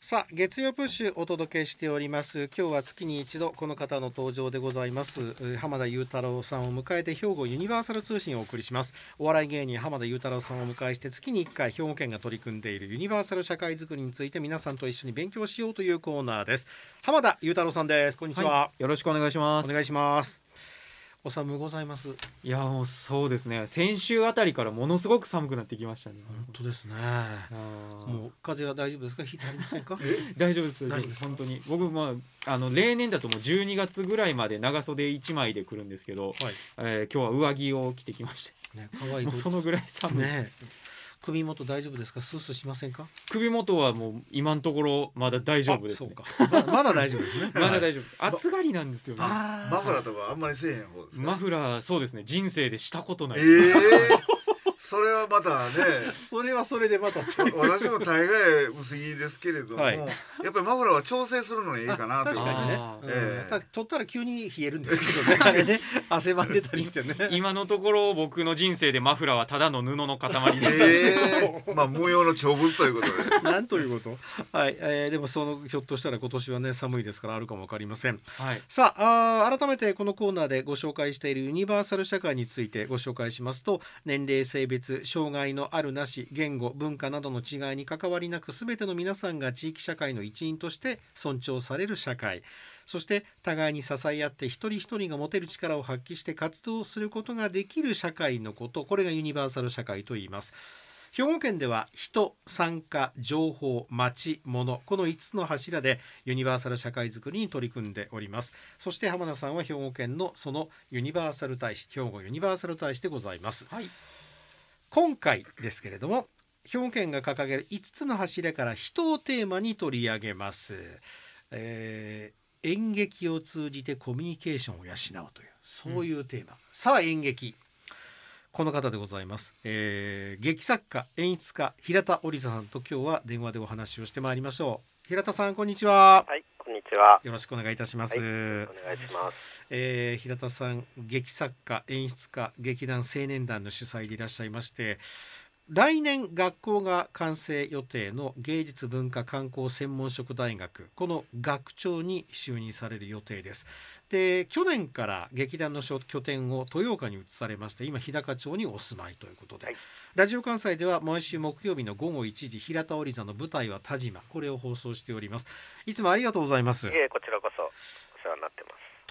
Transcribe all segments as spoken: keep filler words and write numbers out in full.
さあ月曜プッシュお届けしております。今日は月に一度この方の登場でございます。浜田雄太郎さんを迎えて兵庫ユニバーサル通信をお送りします。お笑い芸人浜田雄太郎さんをお迎えして月にいっかい兵庫県が取り組んでいるユニバーサル社会づくりについて皆さんと一緒に勉強しようというコーナーです。浜田雄太郎さんです。こんにちは、 はい、よろしくお願いします。 お願いします。お寒ございます。 いやもうそうですね、先週あたりからものすごく寒くなってきましたね。 本当ですね。もう風邪は大丈夫ですか？引いてありませんか？ 大丈夫です、 大丈夫です。 本当に僕もあの例年だともうじゅうにがつぐらいまで長袖いちまいで来るんですけど、はい、えー、今日は上着を着てきました、ね、かわいい。もうそのぐらい寒い、ね、 首元大丈夫ですか？スースーしませんか？ 首元はもう今のところまだ大丈夫です、ね、 そうか ま, まだ大丈夫ですねまだ大丈夫です。暑がりなんですよね。 マフラーとかあんまりせえへん方ですか？ マフラーそうですね、人生でしたことない。 えーそれはまたねそれはそれでまた私も大概薄着ですけれども、はい、やっぱりマフラーは調整するのにいいかなと。 確かにね、えー、取ったら急に冷えるんですけどねあれね汗ばんでたりしてね今のところ僕の人生でマフラーはただの布の塊です、 えー、まあ無用の長物ということでなんということはい、えー、でもそのひょっとしたら今年はね寒いですからあるかも分かりません、はい、さあ、あ改めてこのコーナーでご紹介しているユニバーサル社会についてご紹介しますと、年齢性別障害のあるなし言語文化などの違いに関わりなく全ての皆さんが地域社会の一員として尊重される社会、そして互いに支え合って一人一人が持てる力を発揮して活動することができる社会のこと、これがユニバーサル社会と言います。兵庫県では人、参加、情報、町、物、このいつつの柱でユニバーサル社会づくりに取り組んでおります。そして浜田さんは兵庫県のそのユニバーサル大使、兵庫ユニバーサル大使でございます、はい、今回ですけれども兵庫県が掲げるいつつの柱から人をテーマに取り上げます、えー、演劇を通じてコミュニケーションを養うというそういうテーマ、うん、さあ演劇、この方でございます、えー、劇作家演出家平田織沙さんと今日は電話でお話をしてまいりましょう。平田さんこんにちは。 はい、こんにちは。 よろしくお願いいたします、はい、 お願いします、 えー、平田さん劇作家演出家劇団青年団の主催でいらっしゃいまして、来年学校が完成予定の芸術文化観光専門職大学、この学長に就任される予定です。で去年から劇団の拠点を豊岡に移されまして、今日高町にお住まいということで、はい、ラジオ関西では毎週木曜日のごごいちじ平田織沙の舞台は田島、これを放送しております。いつもありがとうございます。 いえ、こちらこそお世話になってます。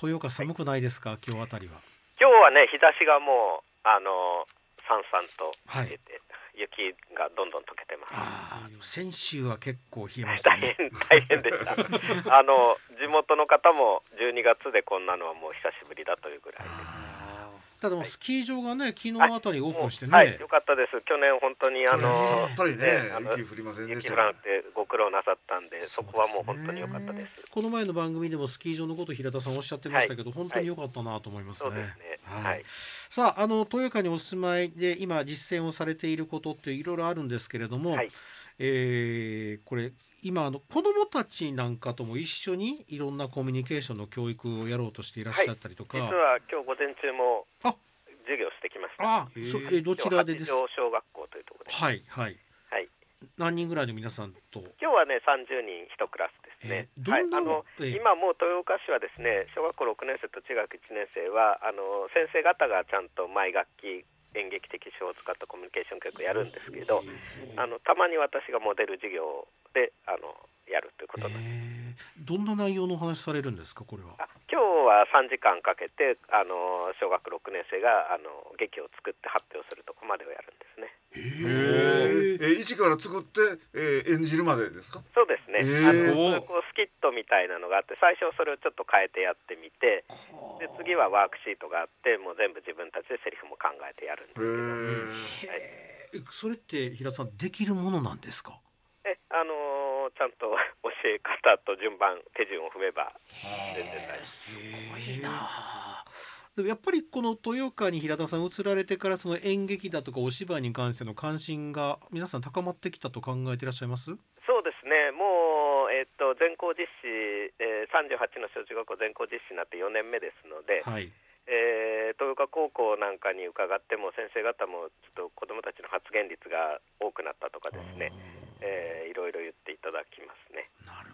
豊岡寒くないですか、はい、今日あたりは。 今日はね、日差しがもうあのさんさんと出て、はい、雪がどんどん溶けてます。 あ、先週は結構冷えましたね。 大変大変でしたあの地元の方もじゅうにがつでこんなのはもう久しぶりだというぐらいで、 ただもうスキー場がね、はい、昨日あたりオープンしてね、 はい、よかったです。去年本当にあのやっぱりね、 ね、 雪降りませんでした。 雪降らなくてご苦労なさったんで、そこはもう本当によかったです。 この前の番組でもスキー場のこと平田さんおっしゃってましたけど、はい、本当によかったなと思いますね。 そうですね、 はいはい、 さあ、あの豊岡にお住まいで今実践をされていることっていろいろあるんですけれども、はい、えー、これ今あの子どもたちなんかとも一緒にいろんなコミュニケーションの教育をやろうとしていらっしゃったりとか、 はい、実は今日午前中も授業してきました。 あ、そえどちらでですか？ 八条小学校というところです。 はいはいはい。何人ぐらいの皆さんと？ 今日はねさんじゅうにんいちクラスですね。 えー、どんな、 はい、あの、えー、今もう豊岡市はですね、小学校ろくねん生と中学いちねん生はあの先生方がちゃんと毎学期演劇的手法を使ったコミュニケーション教育をやるんですけど、あのたまに私がモデル授業であのやるということなんです。 えー、どんな内容のお話されるんですか、これは？ あ、今日はさんじかんかけてあの小学ろくねん生があの劇を作って発表するとこまでをやるんですね。 へえ、一から作って、えー、演じるまでですか？ そうですね。あのこうスキットみたいなのがあって、最初それをちょっと変えてやってみて、で次はワークシートがあって、もう全部自分たちでセリフも考えてやるんですけど、 へ、はい、それって平田さんできるものなんですか？ え、あのー、ちゃんと教え方と順番手順を踏めば全然大丈夫。 すごいな。でもやっぱりこの豊岡に平田さん移られてから、その演劇だとかお芝居に関しての関心が皆さん高まってきたと考えていらっしゃいます？ そうですね。もう、えー、と全校実施、えー、さんじゅうはちの小中学校全校実施になってよねんめですので、はい、えー、豊岡高校なんかに伺っても先生方もちょっと子どもたちの発言率が多くなったとかですね、えー、いろいろ言っていただきますね。 な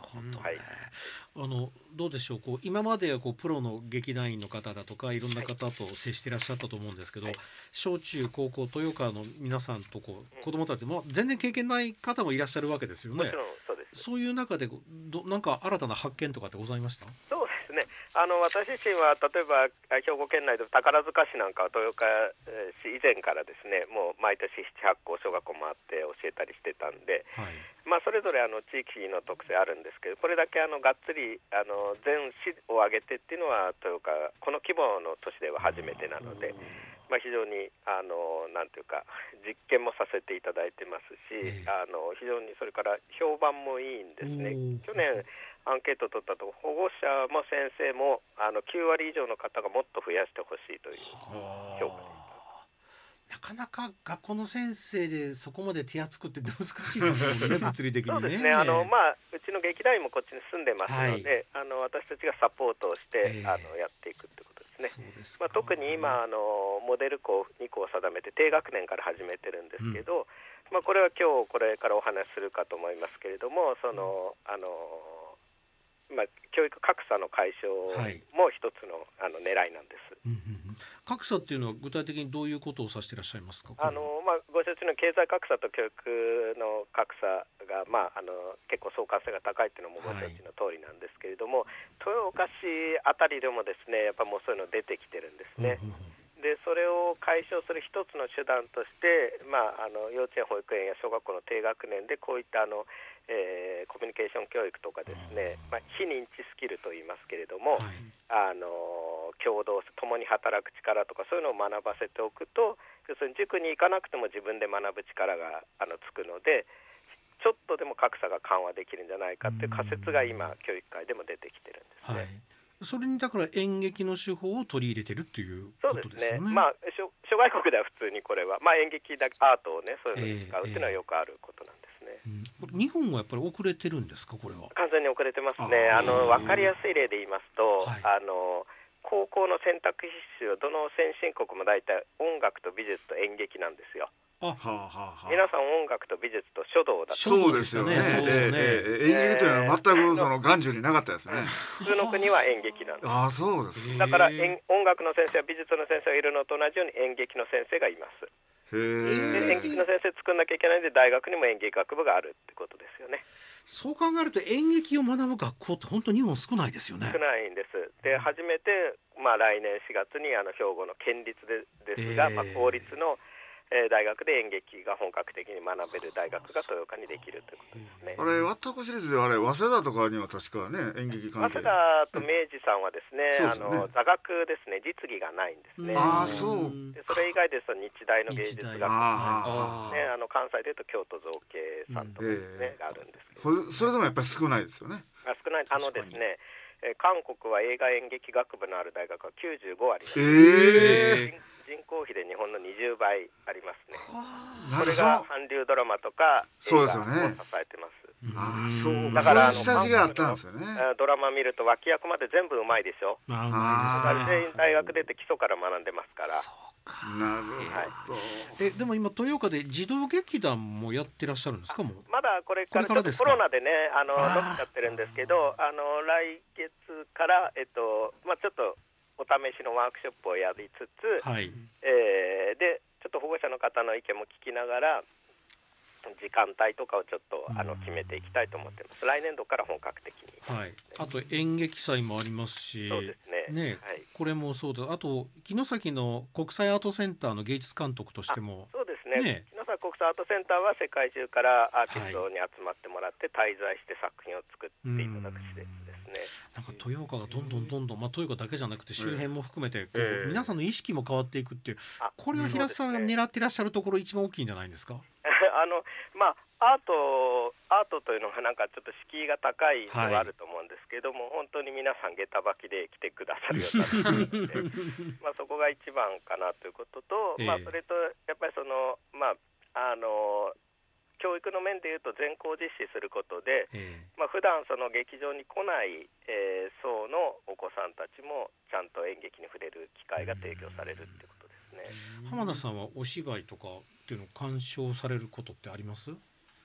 ほどね、はい、あのどうでしょう、こう今まではこうプロの劇団員の方だとかいろんな方と接していらっしゃったと思うんですけど、はい、小中高校豊川の皆さんとこう子どもたちも全然経験ない方もいらっしゃるわけですよね。 もちろんそうです。 そういう中でどなんか新たな発見とかってございました？ そうですね、あの私自身は例えば兵庫県内で宝塚市なんかは豊川市以前からですね、もう毎年ななはち校小学校回って教えたりしてたんで、はい、まあ、それぞれあの地域の特性あるんですけど、これだけあのがっつりあの全市を挙げてっていうのは豊川この規模の都市では初めてなので、まあ、非常にあのなんていうか実験もさせていただいてますし、あの非常にそれから評判もいいんですね。去年アンケートを取ったと保護者も先生もあのきゅうわり以上の方がもっと増やしてほしいという評価です。 なかなか学校の先生でそこまで手厚くって難しいですもんね物理的にね。 そうですね、あの、まあ、うちの劇団員もこっちに住んでますので、はい、あの私たちがサポートをして、えー、あのやっていくってことですね。そうですか。まあ、特に今あのモデル校に校を定めて低学年から始めてるんですけど、うん、まあ、これは今日これからお話しするかと思いますけれども、その、うん、あのまあ、教育格差の解消も一つの、はい、あの狙いなんです、うんうんうん、格差っていうのは具体的にどういうことを指していらっしゃいますか？ あの、まあ、ご承知の経済格差と教育の格差が、まあ、あの結構相関性が高いっていうのもご承知の通りなんですけれども、はい、豊岡市あたりでもですね、やっぱもうそういうの出てきてるんですね、うんうんうん、でそれを解消する一つの手段として、まあ、あの幼稚園保育園や小学校の低学年でこういったあのえー、コミュニケーション教育とかですね、まあ、非認知スキルと言いますけれども、はい、あの共同共に働く力とかそういうのを学ばせておくと、要するに塾に行かなくても自分で学ぶ力があのつくので、ちょっとでも格差が緩和できるんじゃないかっていう仮説が今教育界でも出てきてるんですね、はい、 それにだから演劇の手法を取り入れてるっていうことですよね。 そうですね、まあ、諸, 諸外国では普通にこれは、まあ、演劇だアートをねそういうのに使うっていうのはよくあることなんですね、えーえー、日本はやっぱり遅れてるんですか？これは完全に遅れてますね。あの分かりやすい例で言いますと、はい、あの高校の選択必修はどの先進国も大体音楽と美術と演劇なんですよ。あ、はあはあ、皆さん音楽と美術と書道だと。 そうですよね。そうですよね。えー、演劇というのは全くその眼中になかったですね。 普通の国は演劇なんです。 あ、そうです。 だから音楽の先生は美術の先生がいるのと同じように演劇の先生がいます。へで演劇の先生作んなきゃいけないので大学にも演劇学部があるってことですよね。 そう考えると演劇を学ぶ学校って本当に日本少ないですよね。 少ないんです。で初めて、まあ、来年しがつにあの兵庫の県立でですが、まあ、公立のえー、大学で演劇が本格的に学べる大学が豊岡にできるということですね。 あれ私立であれ早稲田とかには確かね演劇関係。 早稲田と明治さんはですね、ね、あの座学ですね、実技がないんですね。 ああそう。 でそれ以外ですと日大の芸術学部、ね、ああの関西でいうと京都造形さんとかですね、うん、があるんですけど、 それでもやっぱり少ないですよね。 あ少ないあのですね。韓国は映画演劇学部のある大学はきゅうじゅうごあります。えー、人口比で日本のにじゅうばいありますね。これが韓流ドラマとか映画を支えてます。 ああ、そうだから下地があったんですよね。 ドラマ見ると脇役まで全部うまいでしょ。ああ、全員大学出て基礎から学んでますから。 なるほど、はい、 えでも今豊岡で児童劇団もやってらっしゃるんですか？もうまだこれからちょっとコロナでねあの伸びちゃってるんですけど、あの来月から、えっとまあ、ちょっとお試しのワークショップをやりつつ、はい、えー、でちょっと保護者の方の意見も聞きながら時間帯とかをちょっとあの決めていきたいと思ってます。来年度から本格的に、 はい、あと演劇祭もありますし、 そうですね、 ね、はい、これもそうだ。あと城崎の国際アートセンターの芸術監督としても、 そうですね、ね、城崎国際アートセンターは世界中からアーティストに集まってもらって滞在して作品を作っていただく施設ですね。 なんか豊岡がどんどんどんどん、まあ、豊岡だけじゃなくて周辺も含めて、えー、皆さんの意識も変わっていくっていう、これは平田さんが狙ってらっしゃるところ一番大きいんじゃないですか？ あのまあ、アートアートというのがなんかちょっと敷居が高いのがあると思うんですけども、はい、本当に皆さん下駄履きで来てくださるようになってまあそこが一番かなということと、えーまあ、それとやっぱりその、まあ、あの教育の面でいうと全校実施することで、えーまあ、普段その劇場に来ない、えー、層のお子さんたちもちゃんと演劇に触れる機会が提供されるってことですね。 浜田さんはお芝居とかっていうのを鑑賞されることってあります？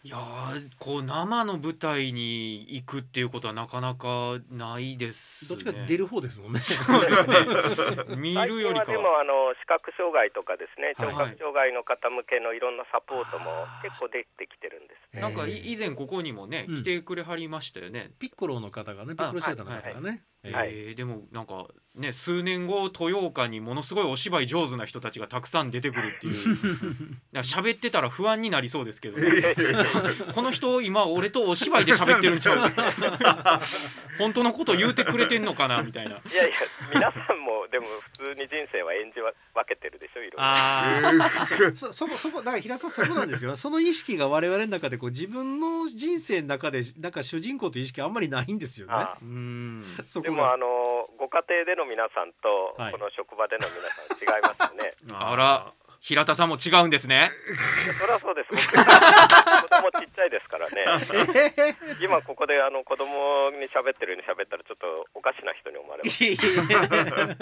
いやこう生の舞台に行くっていうことはなかなかないですね。 どっちか出る方ですもんね。 そうですね。見るよりかは。 最近はでもあの視覚障害とかですね、聴覚障害の方向けのいろんなサポートも結構出てきてるんです、 ね。なんか以前ここにもね、来てくれはりましたよね。 ピッコロの方がね、ピッコロシアターの方がね。 はい、えー、でもなんかね数年後豊岡にものすごいお芝居上手な人たちがたくさん出てくるっていう喋ってたら不安になりそうですけど、ね、この人今俺とお芝居で喋ってるんちゃう本当のこと言うてくれてんのかなみたいな。いやいや皆さんもでも普通に人生は演じ分けてるでしょいろいろ。 あそそこそこだから平田さんそこなんですよ。その意識が我々の中でこう自分の人生の中でなんか主人公という意識あんまりないんですよね。 ああうんそこでもあのご家庭での皆さんと、はい、この職場での皆さん違いますよね。 あら平田さんも違うんですね。 そりゃそうです。僕子供ちっちゃいですからね。今ここであの子供に喋ってるように喋ったらちょっとおかしな人に思われます。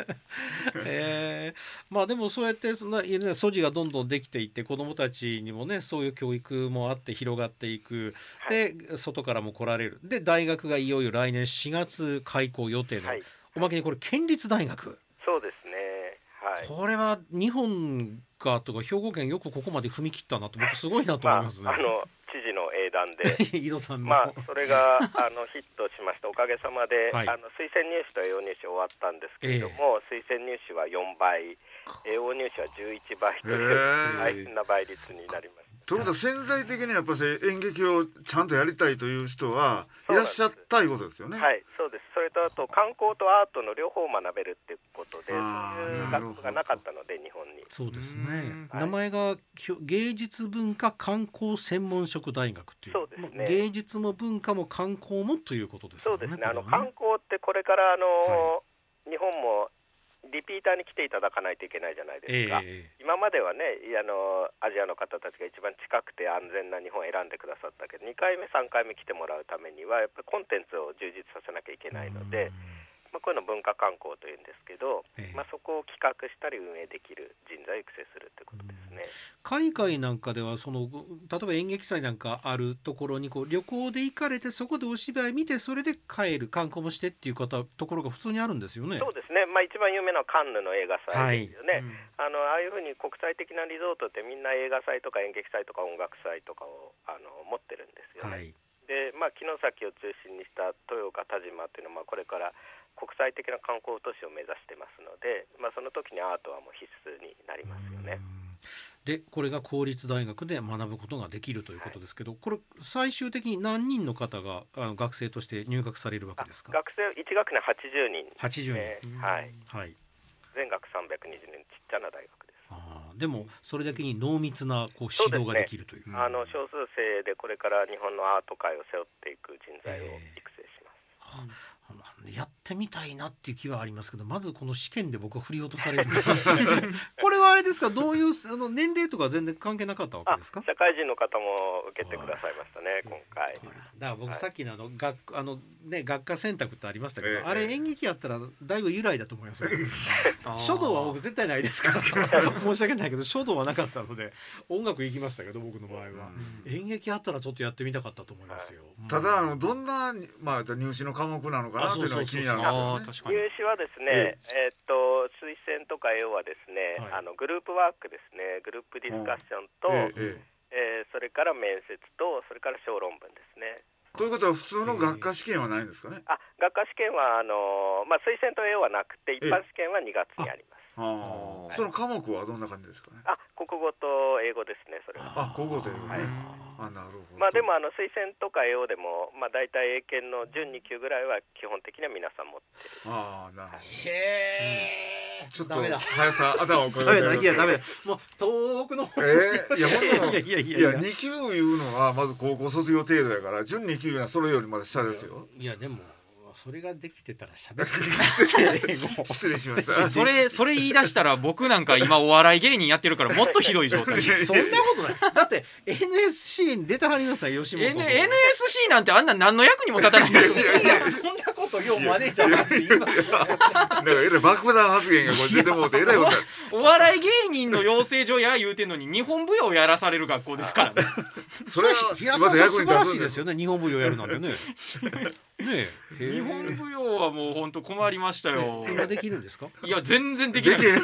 えー、まあでもそうやってそんな素地がどんどんできていって子供たちにもねそういう教育もあって広がっていく。で、はい、外からも来られる。で大学がいよいよ来年しがつ開校予定の、はい、おまけにこれ県立大学。 そうですね。はい、 これは日本がとか兵庫県よくここまで踏み切ったなと僕すごいなと思いますね。 まあ、あの知事の英断で井戸さんの、 まあ、それがあのヒットしました。おかげさまで、はい、あの推薦入試と栄養入試終わったんですけれども、えー、推薦入試はよんばい栄養入試はじゅういちばいという大変な倍率になりました。 ということは潜在的にやっぱり演劇をちゃんとやりたいという人はいらっしゃったいうことですよね。 はい、そうです。それとあと観光とアートの両方を学べるっていうことで、そういう学部がなかったので日本に。 そうですね。名前が芸術文化観光専門職大学という。 そうですね。 芸術も文化も観光もということですね。 そうですね。あの観光ってこれからあの、はい、日本もリピーターに来ていただかないといけないじゃないですか、えー、今まではねあのアジアの方たちが一番近くて安全な日本を選んでくださったけどにかいめさんかいめ来てもらうためにはやっぱりコンテンツを充実させなきゃいけないので、まあ、こういうの文化観光というんですけど、えーまあ、そこを企画したり運営できる人材を育成するということですね。 海外なんかではその例えば演劇祭なんかあるところにこう旅行で行かれてそこでお芝居見てそれで帰る観光もしてっていう方ところが普通にあるんですよね。 そうですね、まあ、一番有名なのはカンヌの映画祭ですよね、はいうん、あのああいうふうに国際的なリゾートってみんな映画祭とか演劇祭とか音楽祭とかをあの持ってるんですよね、はいでまあ、城崎を中心にした豊岡田島っていうのはこれから国際的な観光都市を目指してますので、まあ、その時にアートはもう必須になりますよね。 でこれが公立大学で学ぶことができるということですけど、はい、これ最終的に何人の方があの学生として入学されるわけですか。 学生いち学年はちじゅうにん、 はちじゅうにん、えーはいはい、 全学さんびゃくにじゅうにんちっちゃな大学です。 あでもそれだけに濃密なこう指導ができるという、 ね、あの少数生でこれから日本のアート界を背負っていく人材を育成します、えーやってみたいなっていう気はありますけどまずこの試験で僕は振り落とされるこれはあれですかどういうあの年齢とか全然関係なかったわけですか。 社会人の方も受けてくださいましたね今回。 だから僕さっきのあの、はい、学あのね学科選択ってありましたけど、えー、あれ演劇やったらだいぶ由来だと思いますよ書道は僕絶対ないですから申し訳ないけど書道はなかったので音楽行きましたけど僕の場合は、うん、演劇あったらちょっとやってみたかったと思いますよ、 はい、ただあのどんな、まあ、入試の科目なのかなというのが気になるんですね。入試はですね、えー、えー、っと推薦とか要はですね、はい、あのグループワークですねグループディスカッションと、えーえー、それから面接とそれから小論文ですね。 ということは普通の学科試験はないんですかね。 あ学科試験はあの、まあ、推薦と要はなくて一般試験はにがつにあります。 ああ、はい、その科目はどんな感じですかね。 あ国語と英語ですねそれは。あ国語と英語ね、はい、あなるほど。 まあでもあの推薦とか英語でもまあ大体英検の準に級ぐらいは基本的には皆さん持ってる。 ああなるほど、はい、 へえ、 うん、ちょっと速さ頭をこえていやダメだもう遠くのえー、いやほんのいやいやいやに級いうのはまず高校卒業程度やから準に級はそれよりまだ下ですよ。 いやでもそれができてたら喋ってる失礼しましたそれそれ言い出したら僕なんか今お笑い芸人やってるからもっとひどい状態そんなことないだって エヌエスシー に出てはりなさい吉本、 N、エヌエスシー なんてあんな何の役にも立たないいやいやいやそんなことことようマネージャーが言いますね。 なんかえらい爆弾発言がこれ出てもうてえらいこと。 お笑い芸人の養成所や言うてんのに日本舞踊やらされる学校ですからね。 それは平沢さん素晴らしいですよね。日本舞踊やるなんてね。ねえ、日本舞踊はもう本当困りましたよ。 今できるんですか？ いや全然できない。で,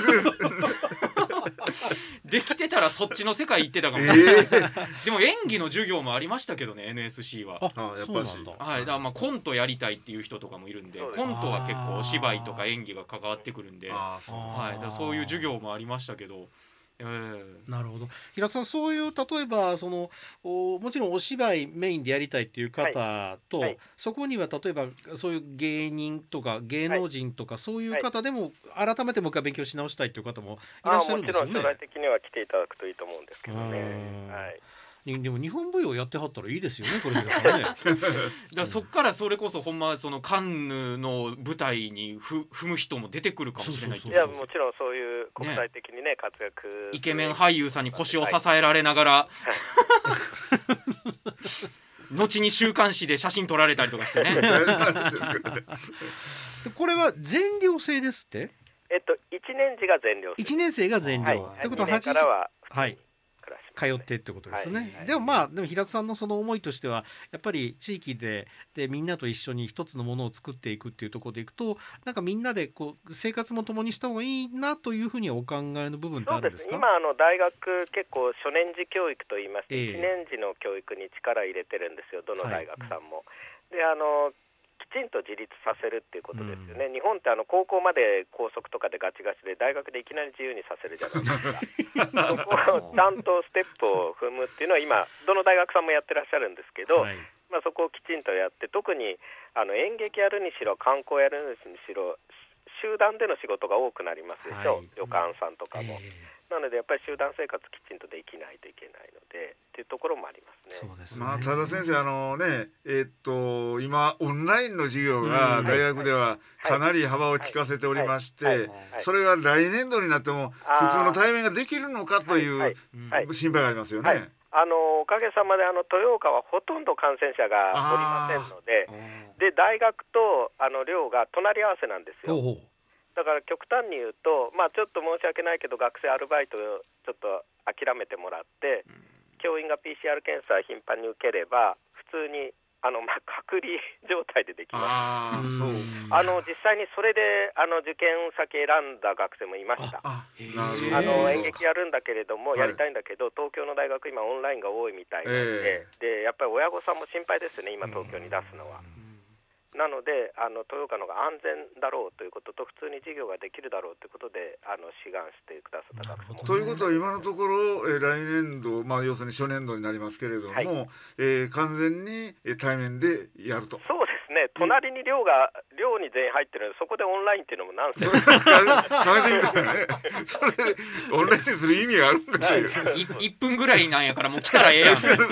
できてたらそっちの世界行ってたかもしれない、えー、でも演技の授業もありましたけどね エヌエスシー は。 ああやっぱりはい、だからまあコントやりたいっていう人とかもいるんで、コントは結構お芝居とか演技が関わってくるんで、あそう、はい、だからそういう授業もありましたけど。えー、 なるほど。平田さん、そういう例えばそのおもちろんお芝居メインでやりたいっていう方と、はいはい、そこには例えばそういう芸人とか芸能人とか、はい、そういう方でも改めてもう一回勉強し直したいという方もいらっしゃるんですよね。 もちろん将来的には来ていただくといいと思うんですけどね。はい、 でも日本舞踊やってはったらいいですよねこれ平田さんね。 だからそっからそれこそほんまそのカンヌの舞台にふ踏む人も出てくるかもしれない。 いやもちろんそういう国際的にね、ね活躍イケメン俳優さんに腰を支えられながら、はい、後に週刊誌で写真撮られたりとかしてね。 これは全寮制ですって？ えっといちねん次が全寮制。 いちねん生が全寮。 はい、ということははちねんからははい通ってってことですね、はいはい、でもまあでも平田さんのその思いとしてはやっぱり地域で、でみんなと一緒に一つのものを作っていくっていうところでいくと、なんかみんなでこう生活も共にした方がいいなというふうにお考えの部分ってあるんですか？ そうですね、今あの大学結構初年次教育といいまして、えー、いちねん次の教育に力入れてるんですよ、どの大学さんも、はい、であのきちんと自立させるっていうことですよね、うん、日本ってあの高校まで校則とかでガチガチで大学でいきなり自由にさせるじゃないですか。そこをちゃんとステップを踏むっていうのは今どの大学さんもやってらっしゃるんですけど、はい、まあ、そこをきちんとやって、特にあの演劇やるにしろ観光やるにしろ集団での仕事が多くなりますでしょ、はい、旅館さんとかも、えーなのでやっぱり集団生活きちんとできないといけないのでっていうところもありますね。 そうですね。 まあただ先生あのねえー、っと今オンラインの授業が大学ではかなり幅を利かせておりまして、それが来年度になっても普通の対面ができるのかという心配がありますよね。はいはい、 あのおかげさまであの豊岡はほとんど感染者がおりませんので、で大学とあの寮が隣り合わせなんですよ。ほうほう、だから極端に言うと、まあ、ちょっと申し訳ないけど学生アルバイトをちょっと諦めてもらって、うん、教員が ピーシーアール 検査頻繁に受ければ普通にあの、まあ、隔離状態でできます。あそうあの実際にそれであの受験先選んだ学生もいました。ああの演劇やるんだけれども、やりたいんだけど、はい、東京の大学今オンラインが多いみたいなので、えー、でやっぱり親御さんも心配ですね今東京に出すのは。なのであの豊岡のが安全だろうということと普通に授業ができるだろうということであの志願してくださった学生も、ね、 ということは今のところ、えー、来年度、まあ、要するに初年度になりますけれども、はい、えー、完全に対面でやると。 そうですね、隣に寮が寮に全員入ってるのでそこでオンラインっていうのもなんせそれそれオンラインにする意味があるんかしら。 いっぷんぐらいなんやからもう来たらええやん。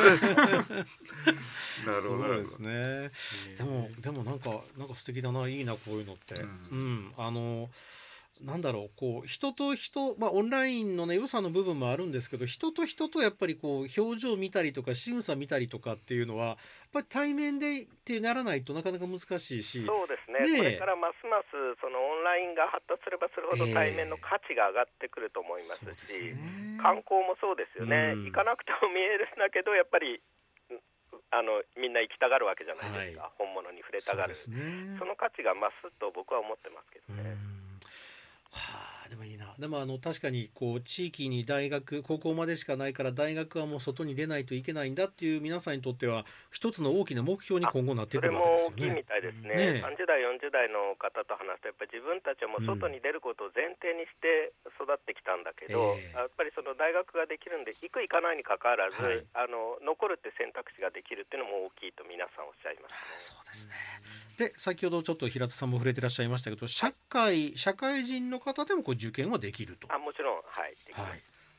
なるほど。 そうですね。でもでもなんかなんか素敵だな、いいなこういうのって。うん、うん、あのなんだろう、こう人と人、まあオンラインのね良さの部分もあるんですけど、人と人とやっぱりこう表情見たりとか仕草見たりとかっていうのはやっぱり対面でってならないとなかなか難しいし。 そうですね。ね、これからますますそのオンラインが発達すればするほど対面の価値が上がってくると思いますし、えーね、観光もそうですよね。うん、行かなくても見えるんだけどやっぱり。あのみんな行きたがるわけじゃないですか、はい、本物に触れたがる そ,、ね、その価値が増すと僕は思ってますけどね。 はあ、でもいいな。でもあの確かにこう地域に大学高校までしかないから大学はもう外に出ないといけないんだっていう皆さんにとっては一つの大きな目標に今後なってくるわけですよね。 それも大きいみたいですね。ね、さんじゅう代よんじゅう代の方と話すとやっぱり自分たちはもう外に出ることを前提にして育ってきたんだけど、うんえー、やっぱりその大学ができるんで行く行かないにかかわらず、はい、あの残るって選択肢ができるっていうのも大きいと皆さんおっしゃいます、ね、 そうですね。で先ほどちょっと平田さんも触れてらっしゃいましたけど、社会社会人の方でもこう受験はできると。 あもちろん、はい、できます。はい、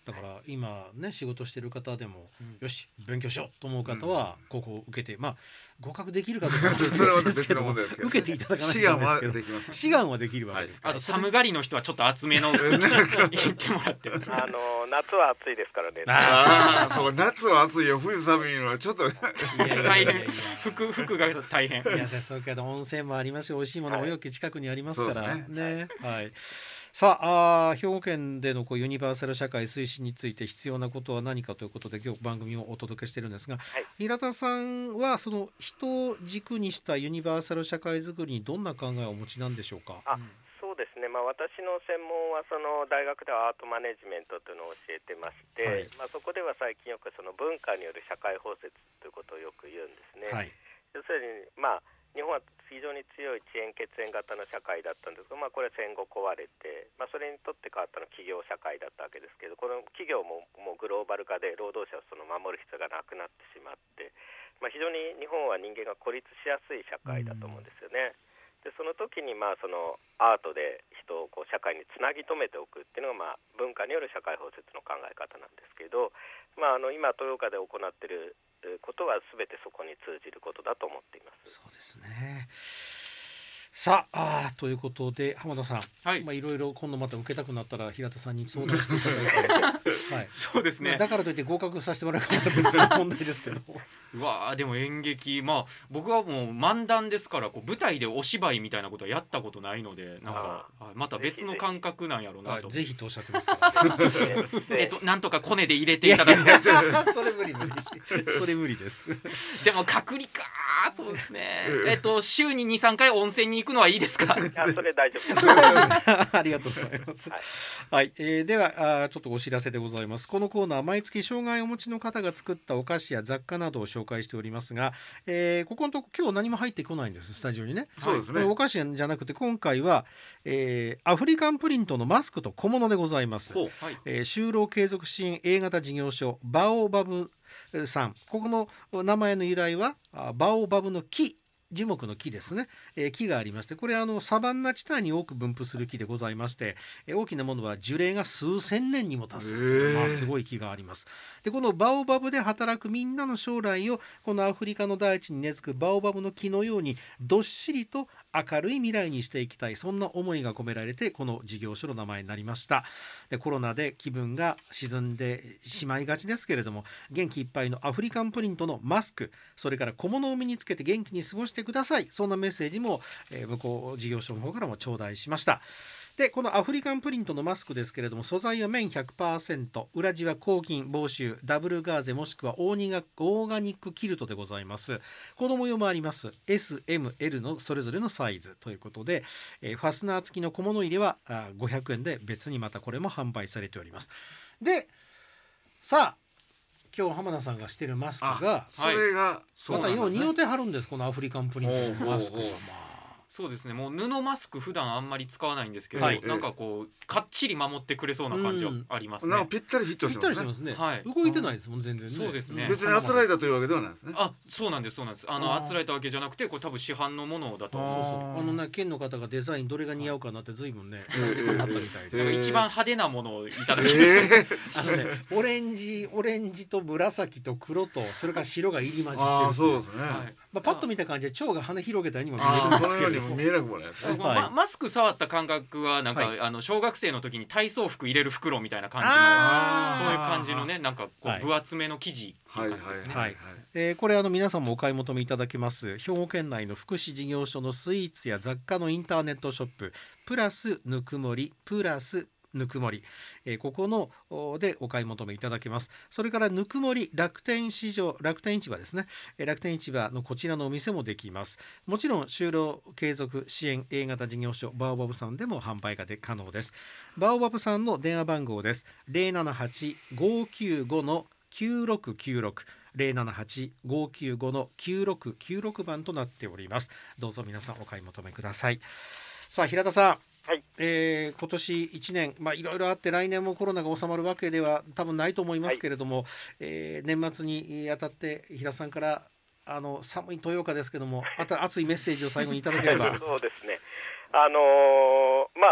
だから今ね仕事してる方でも、うん、よし勉強しようと思う方はここを受けて、まあ合格できるかどうかですけど受けていただかないといけないですけど志願はできるわけですから、 はい、あと寒がりの人はちょっと厚めの言ってもらってあの夏は暑いですからね。 ああそう夏は暑いよ冬寒いのはちょっと大変服服が大変。 いやそうけど温泉もありますし美味しいものもよく近くにありますからね。ねはい。さあ、あ兵庫県でのこうユニバーサル社会推進について必要なことは何かということで今日番組をお届けしているんですが、はい、平田さんはその人を軸にしたユニバーサル社会づくりにどんな考えをお持ちなんでしょうか。 あそうですね、まあ、私の専門はその大学ではアートマネジメントというのを教えてまして、はいまあ、そこでは最近よくその文化による社会包摂ということをよく言うんですね、はい、要するにまあ日本は非常に強い遅延血縁型の社会だったんですが、まあ、これは戦後壊れて、まあ、それにとって変わったのは企業社会だったわけですけどこの企業ももうグローバル化で労働者をその守る必要がなくなってしまって、まあ、非常に日本は人間が孤立しやすい社会だと思うんですよね。でその時にまあそのアートで人をこう社会につなぎ止めておくっていうのがまあ文化による社会包摂の考え方なんですけど、まあ、あの今豊岡で行っていることは全てそこに通じることだと思っています。 そうですね。さあ、あということで浜田さん、はい、まあいろいろ今度また受けたくなったら平田さんに相談していただいて、はい、 そうですね、 まあ、だからといって合格させてもらうかまた別の問題ですけどうわでも演劇まあ僕はもう漫談ですからこう舞台でお芝居みたいなことはやったことないのでなんかまた別の感覚なんやろうなと。 ぜひとおっしゃってますからえっとなんとかコネで入れていただいてそれ無理無理それ無理ですでも隔離かそうですねえっと週に にさんかい温泉に行くのはいいですか。 いやそれ大丈夫ですありがとうございます、はいはいえー、ではあちょっとお知らせでございます。このコーナー毎月障害をお持ちの方が作ったお菓子や雑貨などを紹介しておりますが、えー、ここのとこ今日何も入ってこないんですスタジオにね。 そうですね、 お菓子じゃなくて今回は、えー、アフリカンプリントのマスクと小物でございます、はいえー、就労継続支援 A 型事業所バオバブさん、ここの名前の由来はバオバブの木樹木の木ですね、えー、木がありましてこれはあのサバンナ地帯に多く分布する木でございまして、えー、大きなものは樹齢が数千年にも達するという、まあ、すごい木があります。でこのバオバブで働くみんなの将来をこのアフリカの大地に根付くバオバブの木のようにどっしりと明るい未来にしていきたい、そんな思いが込められてこの事業所の名前になりました。でコロナで気分が沈んでしまいがちですけれども元気いっぱいのアフリカンプリントのマスクそれから小物を身につけて元気に過ごしてください、そんなメッセージも、えー、向こう事業所の方からも頂戴しました。でこのアフリカンプリントのマスクですけれども素材は綿 ひゃくパーセント 裏地は抗菌防臭ダブルガーゼもしくはオーニガオーガニックキルトでございます。この模様もあります エスエムエル のそれぞれのサイズということで、えー、ファスナー付きの小物入れはあごひゃくえんで別にまたこれも販売されております。でさあ今日浜田さんがしてるマスクがそれがまたよう似合ってはるんです。このアフリカンプリントのマスクがまあそうですねもう布マスク普段あんまり使わないんですけど、はい、なんかこうかっちり守ってくれそうな感じはありますね。 なんかぴったりフィットしてますね。 はい、動いてないですもん全然ね。 そうですね。 別にあつらいだというわけではないですね。 あ、そうなんですそうなんです。あのあつらいたわけじゃなくてこれ多分市販のものだと。 そうそうあのね県の方がデザインどれが似合うかなって随分ねあったみたいで。 一番派手なものをいただきました。 あのねオレンジオレンジと紫と黒とそれから白が入り混じってる。 あ、そうですね。 まあパッと見た感じで蝶が羽広げたようにも見えるんですけど。 このようにも見えなくもないですね。 ま、マスク触った感覚はなんか、はい、あの小学生の時に体操服入れる袋みたいな感じのそういう感じのねなんかこう分厚めの生地っていう感じですね。 はいはいはいえー、これあの皆さんもお買い求めいただけます兵庫県内の福祉事業所のスイーツや雑貨のインターネットショッププラスぬくもりプラスぬくもり、えー、ここのでお買い求めいただけます。それからぬくもり楽天市場楽天市場ですね、えー、楽天市場のこちらのお店もできます。もちろん就労継続支援 A 型事業所バオバブさんでも販売がで可能です。バオバブさんの電話番号です。 ゼロななはち ごーきゅうご のきゅうろくきゅうろく ゼロななはち ごーきゅうご のきゅうろくきゅうろく番となっております。どうぞ皆さんお買い求めください。さあ平田さんはいえー、今年いちねん、まあ、いろいろあって来年もコロナが収まるわけでは多分ないと思いますけれども、はいえー、年末にあたって平田さんからあの寒い豊岡ですけどもあた熱いメッセージを最後にいただければそうですねあのー、まあ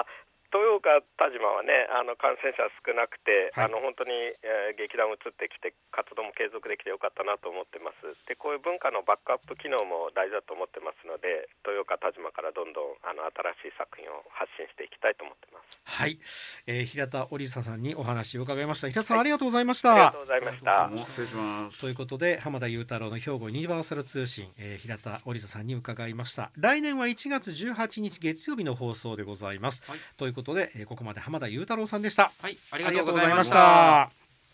豊岡田島はねあの感染者少なくて、はい、あの本当に、えー、劇団移ってきて活動も継続できてよかったなと思ってます。でこういう文化のバックアップ機能も大事だと思ってますので、豊岡田島からどんどんあの新しい作品を発信していきたいと思ってます。 はい、えー、平田織沙さんにお話を伺いました。平田さん、はい、ありがとうございました。 ありがとうございました。 失礼します。 ということで浜田雄太郎の兵庫ユニバーサル通信、えー、平田織沙さんに伺いました。来年はいちがつじゅうはちにち月曜日の放送でございます、はい、ということで、えー、ここまで浜田雄太郎さんでした。 はい、ありがとうございました。